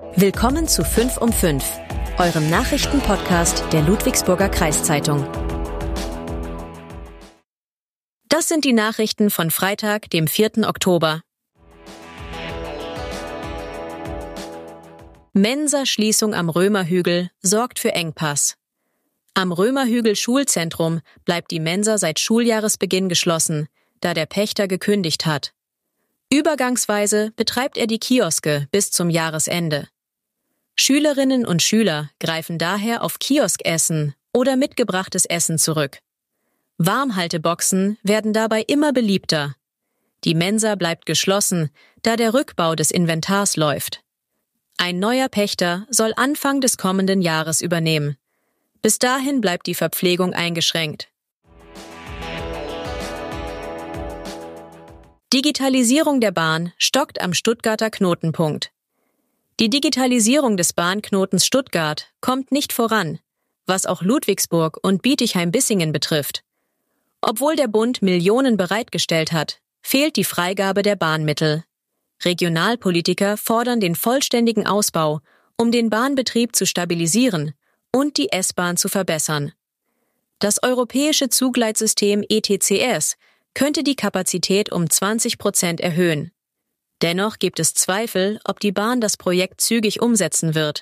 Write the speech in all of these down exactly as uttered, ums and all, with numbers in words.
Willkommen zu fünf um fünf, eurem Nachrichtenpodcast der Ludwigsburger Kreiszeitung. Das sind die Nachrichten von Freitag, dem vierten Oktober. Mensa-Schließung am Römerhügel sorgt für Engpass. Am Römerhügel Schulzentrum bleibt die Mensa seit Schuljahresbeginn geschlossen, da der Pächter gekündigt hat. Übergangsweise betreibt er die Kioske bis zum Jahresende. Schülerinnen und Schüler greifen daher auf Kioskessen oder mitgebrachtes Essen zurück. Warmhalteboxen werden dabei immer beliebter. Die Mensa bleibt geschlossen, da der Rückbau des Inventars läuft. Ein neuer Pächter soll Anfang des kommenden Jahres übernehmen. Bis dahin bleibt die Verpflegung eingeschränkt. Digitalisierung der Bahn stockt am Stuttgarter Knotenpunkt. Die Digitalisierung des Bahnknotens Stuttgart kommt nicht voran, was auch Ludwigsburg und Bietigheim-Bissingen betrifft. Obwohl der Bund Millionen bereitgestellt hat, fehlt die Freigabe der Bahnmittel. Regionalpolitiker fordern den vollständigen Ausbau, um den Bahnbetrieb zu stabilisieren und die S-Bahn zu verbessern. Das europäische Zugleitsystem E T C S könnte die Kapazität um zwanzig Prozent erhöhen. Dennoch gibt es Zweifel, ob die Bahn das Projekt zügig umsetzen wird.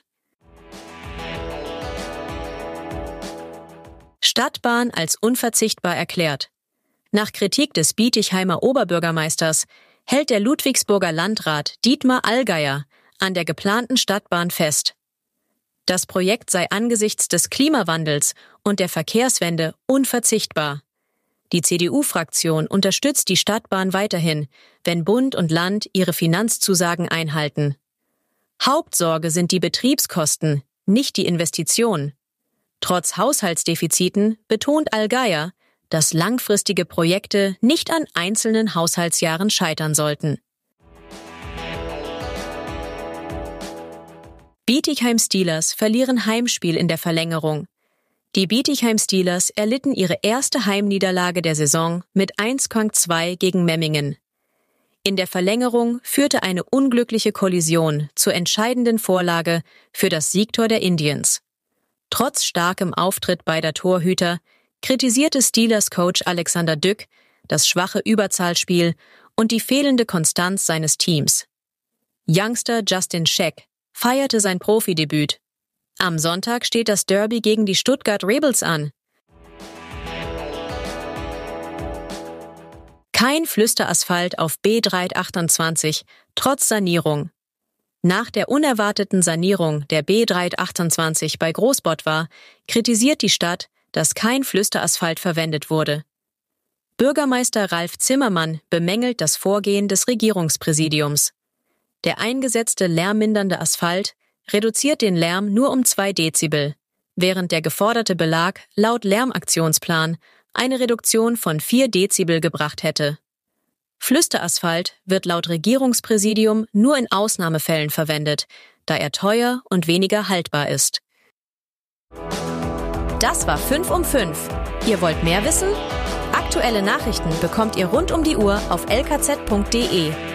Stadtbahn als unverzichtbar erklärt. Nach Kritik des Bietigheimer Oberbürgermeisters hält der Ludwigsburger Landrat Dietmar Allgeier an der geplanten Stadtbahn fest. Das Projekt sei angesichts des Klimawandels und der Verkehrswende unverzichtbar. Die C D U-Fraktion unterstützt die Stadtbahn weiterhin, wenn Bund und Land ihre Finanzzusagen einhalten. Hauptsorge sind die Betriebskosten, nicht die Investitionen. Trotz Haushaltsdefiziten betont Allgeier, dass langfristige Projekte nicht an einzelnen Haushaltsjahren scheitern sollten. Bietigheim Steelers verlieren Heimspiel in der Verlängerung. Die Bietigheim Steelers erlitten ihre erste Heimniederlage der Saison mit eins zu zwei gegen Memmingen. In der Verlängerung führte eine unglückliche Kollision zur entscheidenden Vorlage für das Siegtor der Indians. Trotz starkem Auftritt beider Torhüter kritisierte Steelers-Coach Alexander Dück das schwache Überzahlspiel und die fehlende Konstanz seines Teams. Youngster Justin Scheck feierte sein Profidebüt. Am Sonntag steht das Derby gegen die Stuttgart Rebels an. Kein Flüsterasphalt auf B dreihundertachtundzwanzig, trotz Sanierung. Nach der unerwarteten Sanierung der B dreihundertachtundzwanzig bei Großbottwar kritisiert die Stadt, dass kein Flüsterasphalt verwendet wurde. Bürgermeister Ralf Zimmermann bemängelt das Vorgehen des Regierungspräsidiums. Der eingesetzte lärmmindernde Asphalt reduziert den Lärm nur um zwei Dezibel, während der geforderte Belag laut Lärmaktionsplan eine Reduktion von vier Dezibel gebracht hätte. Flüsterasphalt wird laut Regierungspräsidium nur in Ausnahmefällen verwendet, da er teuer und weniger haltbar ist. Das war fünf um fünf. Ihr wollt mehr wissen? Aktuelle Nachrichten bekommt ihr rund um die Uhr auf l k z punkt d e.